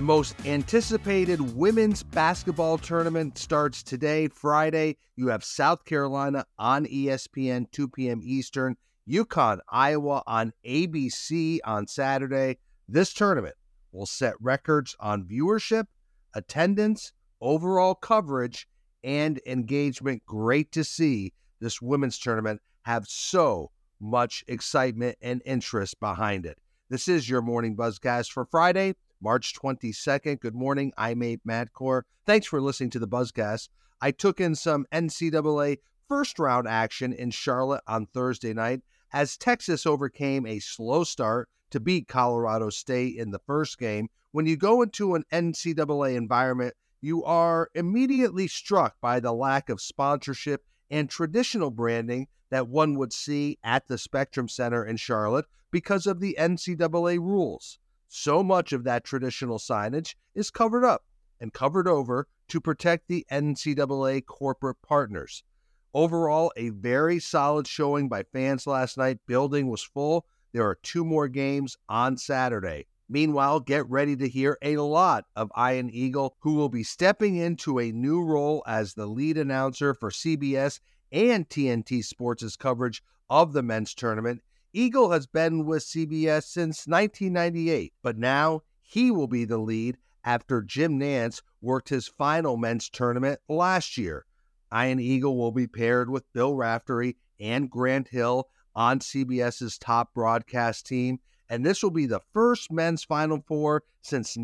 most anticipated women's basketball tournament starts today, Friday. You have South Carolina on ESPN, 2 p.m. Eastern, UConn, Iowa on ABC on Saturday. This tournament will set records on viewership, attendance, overall coverage, and engagement. Great to see this women's tournament have so much excitement and interest behind it. This is your Morning Buzzcast for Friday, March 22nd. Good morning. I'm Abe Madkour. Thanks for listening to the Buzzcast. I took in some NCAA first-round action in Charlotte on Thursday night as Texas overcame a slow start to beat Colorado State in the first game. When you go into an NCAA environment, you are immediately struck by the lack of sponsorship and traditional branding that one would see at the Spectrum Center in Charlotte because of the NCAA rules. So much of that traditional signage is covered up and covered over to protect the NCAA corporate partners. Overall, a very solid showing by fans last night. Building was full. There are 2 more games on Saturday. Meanwhile, get ready to hear a lot of Ian Eagle, who will be stepping into a new role as the lead announcer for CBS and TNT Sports' coverage of the men's tournament. Eagle has been with CBS since 1998, but now he will be the lead after Jim Nantz worked his final men's tournament last year. Ian Eagle will be paired with Bill Raftery and Grant Hill on CBS's top broadcast team, and this will be the first men's Final Four since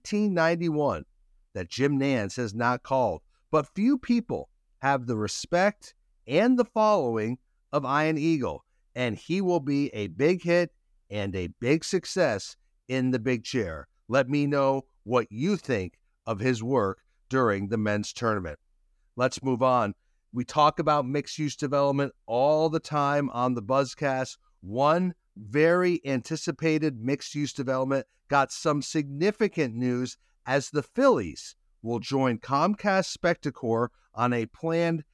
1991 that Jim Nantz has not called. But few people have the respect and the following of Ian Eagle, and he will be a big hit and a big success in the big chair. Let me know what you think of his work during the men's tournament. Let's move on. We talk about mixed-use development all the time on the Buzzcast. One very anticipated mixed-use development got some significant news as the Phillies will join Comcast Spectacor on a planned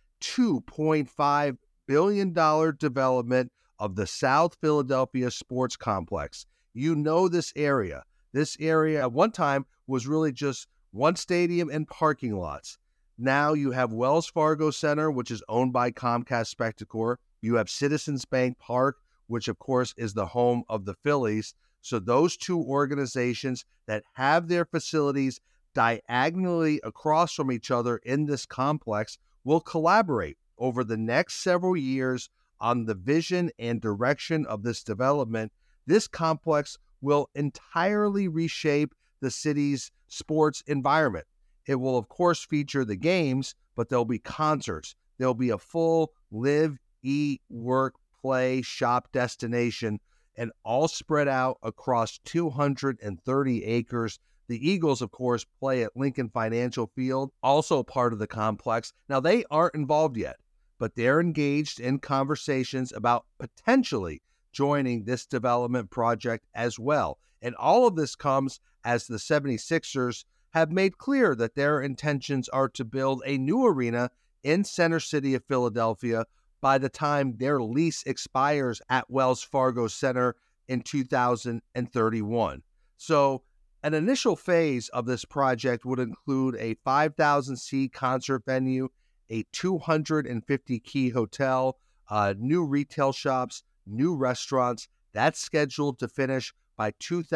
$2.5 billion development of the South Philadelphia Sports Complex. You know this area. This area at one time was really just one stadium and parking lots. Now you have Wells Fargo Center, which is owned by Comcast Spectacor. You have Citizens Bank Park, which of course is the home of the Phillies. So those two organizations that have their facilities diagonally across from each other in this complex will collaborate over the next several years on the vision and direction of this development. This complex will entirely reshape the city's sports environment. It will, of course, feature the games, but there'll be concerts. There'll be a full live, eat, work, play, shop destination, and all spread out across 230 acres. The Eagles, of course, play at Lincoln Financial Field, also part of the complex. Now, they aren't involved yet, but they're engaged in conversations about potentially joining this development project as well. And all of this comes as the 76ers have made clear that their intentions are to build a new arena in Center City of Philadelphia by the time their lease expires at Wells Fargo Center in 2031. So an initial phase of this project would include a 5,000-seat concert venue, a 250-key hotel, new retail shops, new restaurants. That's scheduled to finish by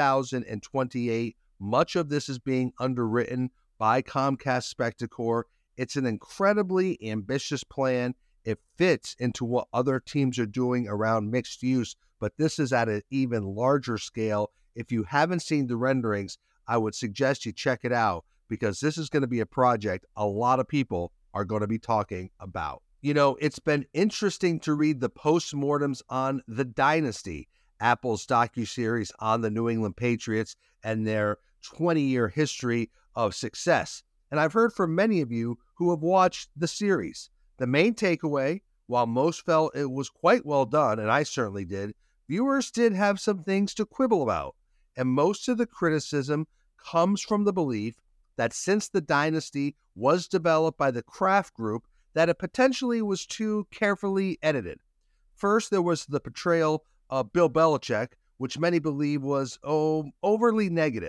2028. Much of this is being underwritten by Comcast Spectacor. It's an incredibly ambitious plan. It fits into what other teams are doing around mixed use, but this is at an even larger scale. If you haven't seen the renderings, I would suggest you check it out because this is going to be a project a lot of people are going to be talking about. You know, it's been interesting to read the postmortems on The Dynasty, Apple's docuseries on the New England Patriots and their 20-year history of success. And I've heard from many of you who have watched the series. The main takeaway, while most felt it was quite well done, and I certainly did, viewers did have some things to quibble about. And most of the criticism comes from the belief that since The Dynasty was developed by the Kraft Group, that it potentially was too carefully edited. First, there was the portrayal of Bill Belichick, which many believe was overly negative.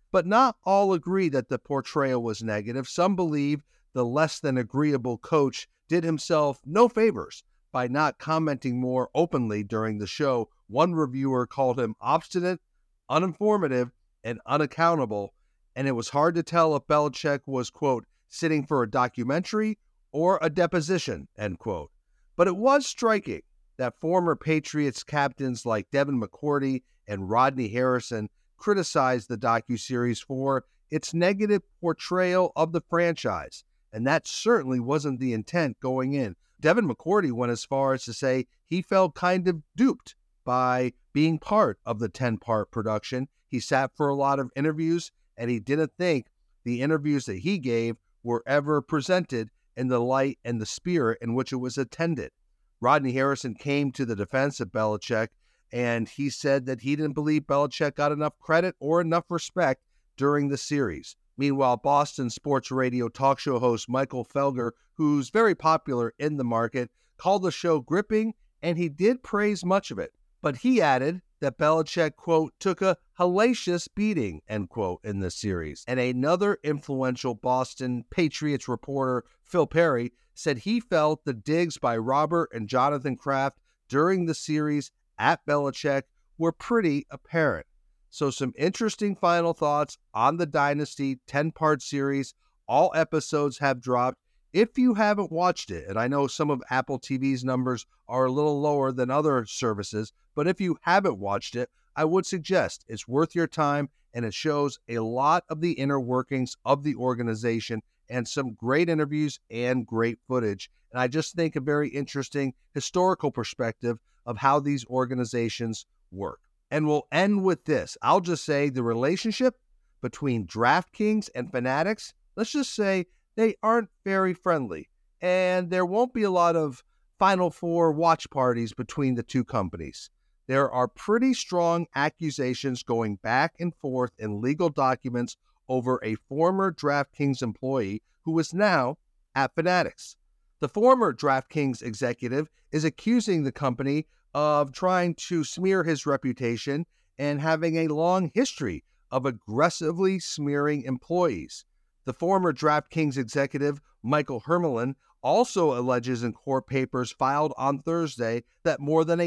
But not all agree that the portrayal was negative. Some believe the less than agreeable coach did himself no favors by not commenting more openly during the show. One reviewer called him obstinate, uninformative, and unaccountable, and it was hard to tell if Belichick was, quote, sitting for a documentary or a deposition, end quote. But it was striking that former Patriots captains like Devin McCourty and Rodney Harrison criticized the docuseries for its negative portrayal of the franchise, and that certainly wasn't the intent going in. Devin McCourty went as far as to say he felt kind of duped by being part of the 10-part production. He sat for a lot of interviews, and he didn't think the interviews that he gave were ever presented in the light and the spirit in which it was attended. Rodney Harrison came to the defense of Belichick, and he said that he didn't believe Belichick got enough credit or enough respect during the series. Meanwhile, Boston sports radio talk show host Michael Felger, who's very popular in the market, called the show gripping, and he did praise much of it. But he added that Belichick, quote, took a hellacious beating, end quote, in this series. And another influential Boston Patriots reporter, Phil Perry, said he felt the digs by Robert and Jonathan Kraft during the series at Belichick were pretty apparent. So some interesting final thoughts on the Dynasty 10-part series. All episodes have dropped. If you haven't watched it, and I know some of Apple TV's numbers are a little lower than other services, but if you haven't watched it, I would suggest it's worth your time, and it shows a lot of the inner workings of the organization and some great interviews and great footage. And I just think a very interesting historical perspective of how these organizations work. And we'll end with this. I'll just say the relationship between DraftKings and Fanatics, let's just say they aren't very friendly. And there won't be a lot of Final Four watch parties between the two companies. There are pretty strong accusations going back and forth in legal documents over a former DraftKings employee who is now at Fanatics. The former DraftKings executive is accusing the company of trying to smear his reputation and having a long history of aggressively smearing employees. The former DraftKings executive, Michael Hermelin, also alleges in court papers filed on Thursday that more than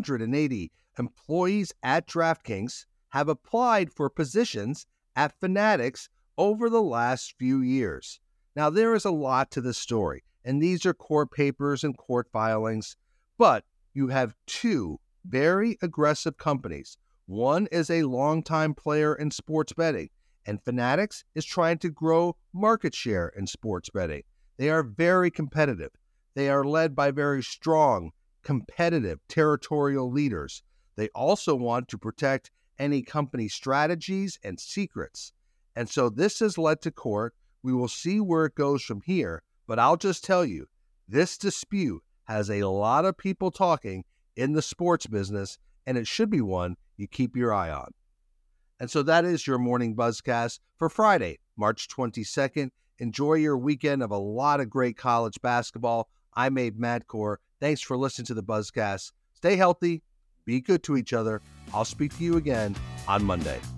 180 employees at DraftKings have applied for positions at Fanatics over the last few years. Now, there is a lot to this story, and these are court papers and court filings, but you have two very aggressive companies. One is a longtime player in sports betting, and Fanatics is trying to grow market share in sports betting. They are very competitive. They are led by very strong, competitive territorial leaders. They also want to protect any company strategies and secrets. And so this has led to court. We will see where it goes from here, but I'll just tell you, this dispute has a lot of people talking in the sports business, and it should be one you keep your eye on. And so that is your morning Buzzcast for Friday, March 22nd. Enjoy your weekend of a lot of great college basketball. I'm Abe Madkour. Thanks for listening to the Buzzcast. Stay healthy, be good to each other. I'll speak to you again on Monday.